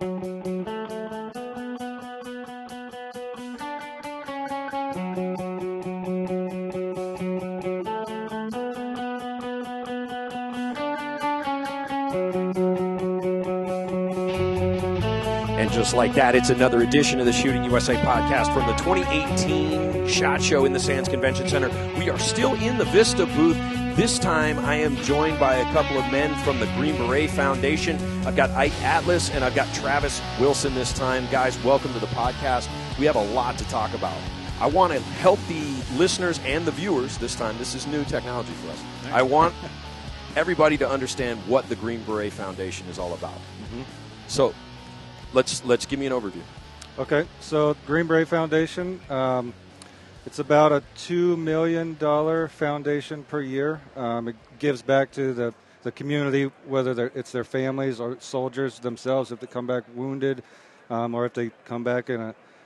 And just like that, it's another edition of the Shooting USA podcast from the 2018 SHOT Show in the Sands Convention Center. We are still in the Vista booth. This time I am joined by a couple of men from the Green Beret Foundation. I've got Ike Atlas and I've got Travis Wilson this time. Guys, welcome to the podcast. We have a lot to talk about. I want to help the listeners and the viewers this time. This is new technology for us. I want everybody to understand what the Green Beret Foundation is all about. So let's give me an overview. Okay, so Green Beret Foundation, it's about a $2 million foundation per year. It gives back to the community, whether it's their families or soldiers themselves if they come back wounded, or if they come back in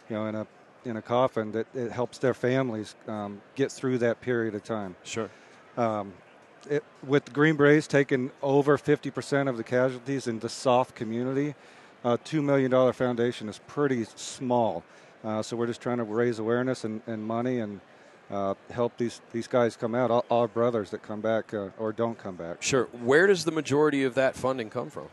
a coffin. That it helps their families get through that period of time. Sure. With the Green Berets taking over 50% of the casualties in the soft community, a $2 million foundation is pretty small. So we're just trying to raise awareness and money and help these guys come out, all our brothers that come back or don't come back. Sure. Where does the majority of that funding come from?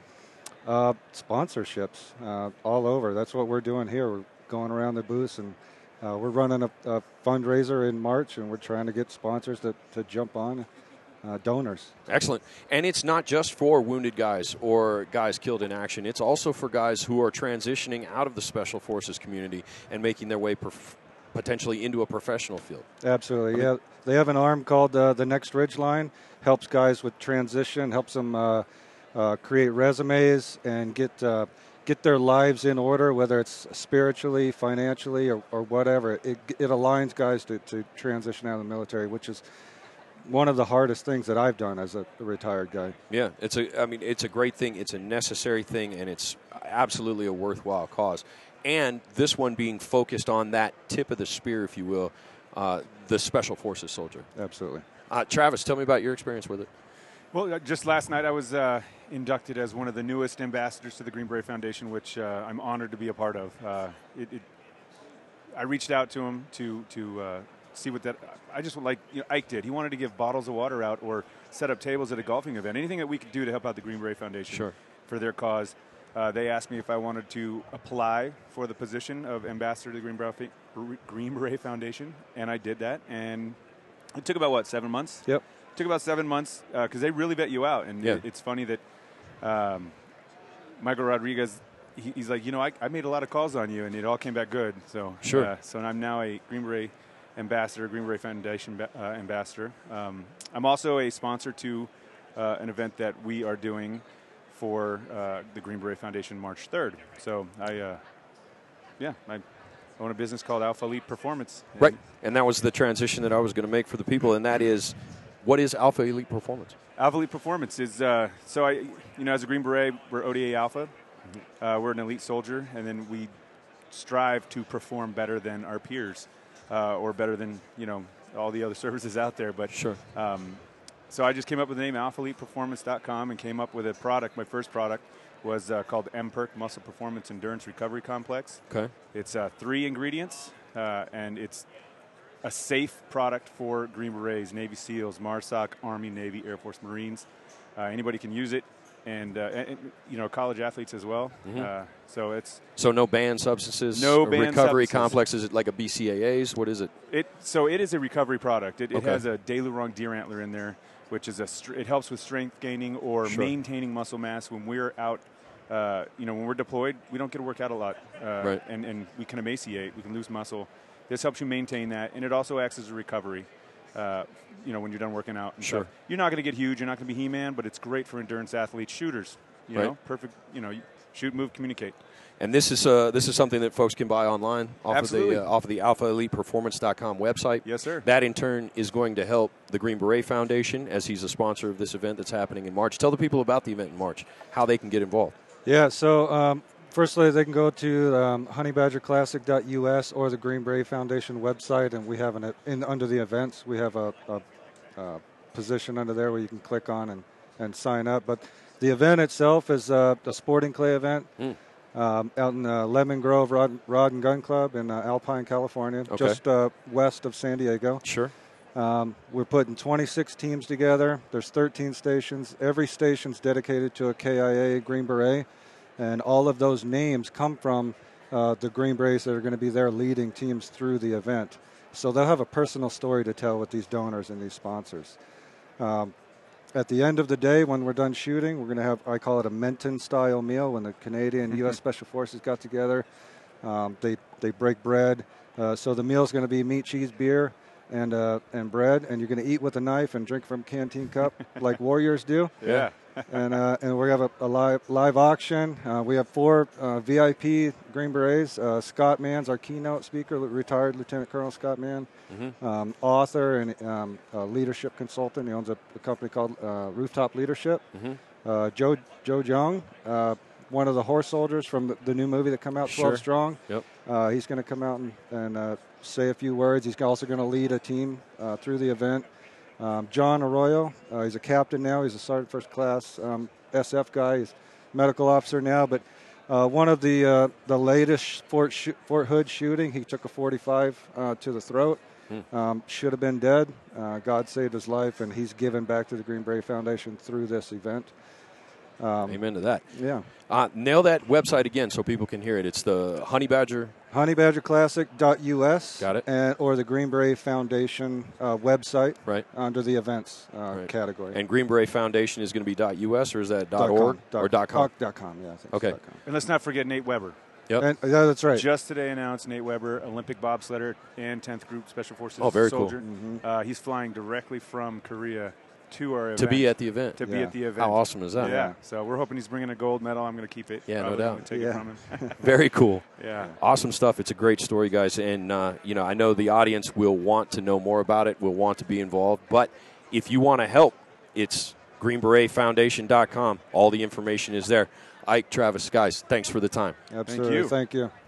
Sponsorships all over. That's what we're doing here. We're going around the booths, and we're running a fundraiser in March, and we're trying to get sponsors to jump on. Donors. Excellent. And it's not just for wounded guys or guys killed in action. It's also for guys who are transitioning out of the Special Forces community and making their way potentially into a professional field. Absolutely, yeah. They have an arm called the Next Ridge Line. Helps guys with transition, helps them create resumes and get their lives in order, whether it's spiritually, financially, or whatever. It aligns guys to transition out of the military, which is one of the hardest things that I've done as a retired guy. Yeah, it's a great thing. It's a necessary thing, and it's absolutely a worthwhile cause. And this one being focused on that tip of the spear, if you will, the Special Forces soldier. Absolutely. Travis, tell me about your experience with it. Well, just last night I was inducted as one of the newest ambassadors to the Green Beret Foundation, which I'm honored to be a part of. I reached out to him to see what that. I just like Ike did. He wanted to give bottles of water out or set up tables at a golfing event. Anything that we could do to help out the Green Beret Foundation for their cause. They asked me if I wanted to apply for the position of ambassador to the Green Beret Foundation, and I did that. And it took about 7 months. Yep. It took about 7 months because they really vet you out. And it's funny that Michael Rodriguez. He's like, I made a lot of calls on you, and it all came back good. So so I'm now a Green Beret ambassador, Green Beret Foundation ambassador. I'm also a sponsor to an event that we are doing for the Green Beret Foundation March 3rd. So I own a business called Alpha Elite Performance. Right, and that was the transition that I was going to make for the people, and that is, what is Alpha Elite Performance? Alpha Elite Performance is, as a Green Beret, we're ODA Alpha. We're an elite soldier, and then we strive to perform better than our peers. Or better than all the other services out there, but so I just came up with the name AlphaElitePerformance.com and came up with a product. My first product was called MPERC, Muscle Performance Endurance Recovery Complex. Okay, it's 3 ingredients, and it's a safe product for Green Berets, Navy SEALs, MARSOC, Army, Navy, Air Force, Marines. Anybody can use it. And college athletes as well. So no banned substances. No banned recovery substances. Complex. Is it like a BCAAs? What is it? It is a recovery product. It has a Dailurong deer antler in there, which is it helps with strength gaining or maintaining muscle mass when we're out. When we're deployed, we don't get to work out a lot, and we can emaciate. We can lose muscle. This helps you maintain that, and it also acts as a recovery. When you're done working out. And stuff. You're not going to get huge. You're not going to be He-Man, but it's great for endurance athletes, shooters. Perfect. Shoot, move, communicate. And this is something that folks can buy online off of the AlphaElitePerformance.com website. Yes, sir. That in turn is going to help the Green Beret Foundation, as he's a sponsor of this event that's happening in March. Tell the people about the event in March, how they can get involved. Yeah. So firstly, they can go to honeybadgerclassic.us or the Green Beret Foundation website, and we have under the events, we have a position under there where you can click on and sign up. But the event itself is a sporting clay event. out in Lemon Grove Rod and Gun Club in Alpine, California, just west of San Diego. Sure. We're putting 26 teams together. There's 13 stations. Every station's dedicated to a KIA Green Beret, and all of those names come from the Green Berets that are going to be there leading teams through the event. So they'll have a personal story to tell with these donors and these sponsors. At the end of the day, when we're done shooting, we're going to have, I call it a Menton-style meal. When the Canadian and U.S. Special Forces got together, they break bread. So the meal is going to be meat, cheese, beer, and bread, and you're going to eat with a knife and drink from a canteen cup like warriors do. Yeah. And we have a live auction. We have 4 VIP Green Berets. Scott Mann's our keynote speaker, retired Lieutenant Colonel Scott Mann, author and leadership consultant. He owns a company called Rooftop Leadership. Joe Jung, one of the horse soldiers from the new movie that come out, 12 Strong. Yep. He's going to come out and say a few words. He's also going to lead a team through the event. John Arroyo, he's a captain now. He's a Sergeant First Class SF guy. He's medical officer now. But one of the latest Fort Hood shooting, he took a .45 to the throat. Should have been dead. God saved his life, and he's given back to the Green Beret Foundation through this event. Amen to that. Yeah. Nail that website again so people can hear it. It's the Honey Badger. HoneyBadgerClassic.us. Got it. Or the Green Beret Foundation website under the events category. And Green Beret Foundation is going to be .us, or is that .org or .com? .com, yeah. I think okay. .com. And let's not forget Nate Weber. Yep. And, that's right. Just today announced Nate Weber, Olympic bobsledder and 10th Group Special Forces very soldier. cool. He's flying directly from Korea to our event. To be at the event. To be at the event. How awesome is that? Yeah. So we're hoping he's bringing a gold medal. I'm going to keep it. Yeah, Probably no doubt. Gonna take it from him. Very cool. Yeah. Awesome stuff. It's a great story, guys. And, I know the audience will want to know more about it, will want to be involved. But if you want to help, it's greenberetfoundation.com. All the information is there. Ike, Travis, guys, thanks for the time. Absolutely. Thank you.